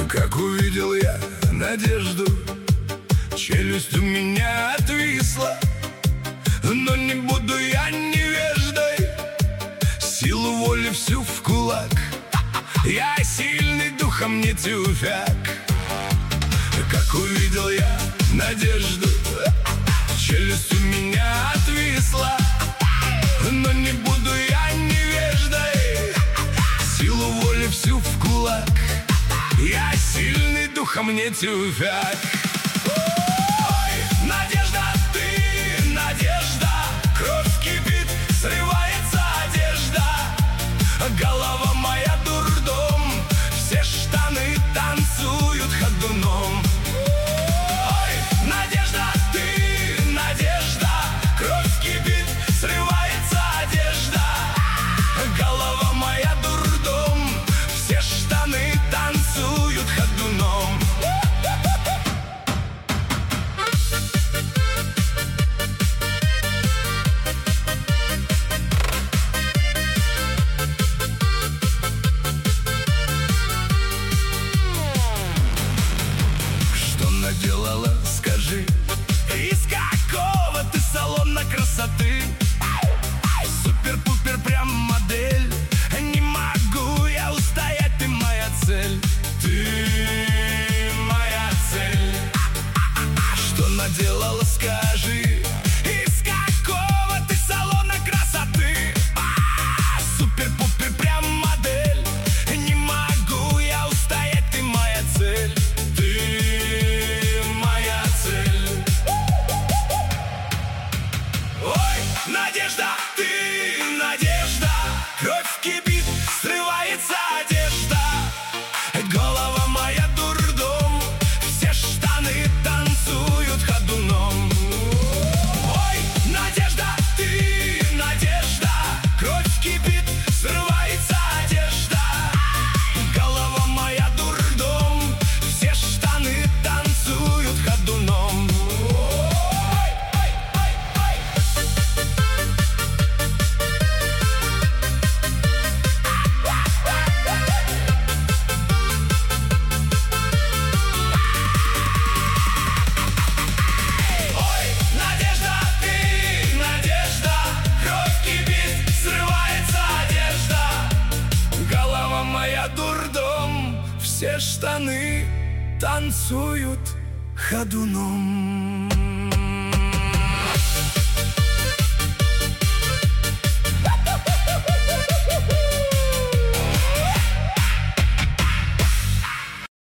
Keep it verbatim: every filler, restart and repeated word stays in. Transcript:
Как увидел я надежду, челюсть у меня отвисла. Но не буду я невеждой, силу воли всю в кулак. Я сильный духом, не тюфяк. Как увидел я надежду, челюсть у меня отвисла. Но не буду я невеждой, силу воли всю в кулак. Я сильный духом, не тюфяк. Ой, надежда, ты надежда, кровь кипит, срывается одежда. Голова моя дурдом, все штаны танцуют ходуном. Ой, надежда, ты надежда, кровь кипит, срывается одежда. Голова моя дурдом, все штаны танцуют ходуном. Что наделала, скажи? Из какого ты салона красоты? Супер-пупер, прям модель. Не могу я устоять, ты моя цель. Ты моя цель. Что наделала, скажи? Из какого ты салона красоты? Супер-пупер, прям модель. Не могу я устоять, ты моя цель. Ты моя цель. Ой, надежда, ты надежда, кровь кипит, срывается одежда. Голова моя дурдом, все штаны танцуют ходуном. Ой, надежда, ты надежда, кровь кипит, срывается одежда. Голова моя дурдом, все штаны танцуют ходуном. Ой, ой, ой, ой. Ой, надежда, ты надежда, кровь кипит, срывается одежда. Голова моя дурдом, все штаны танцуют ходуном.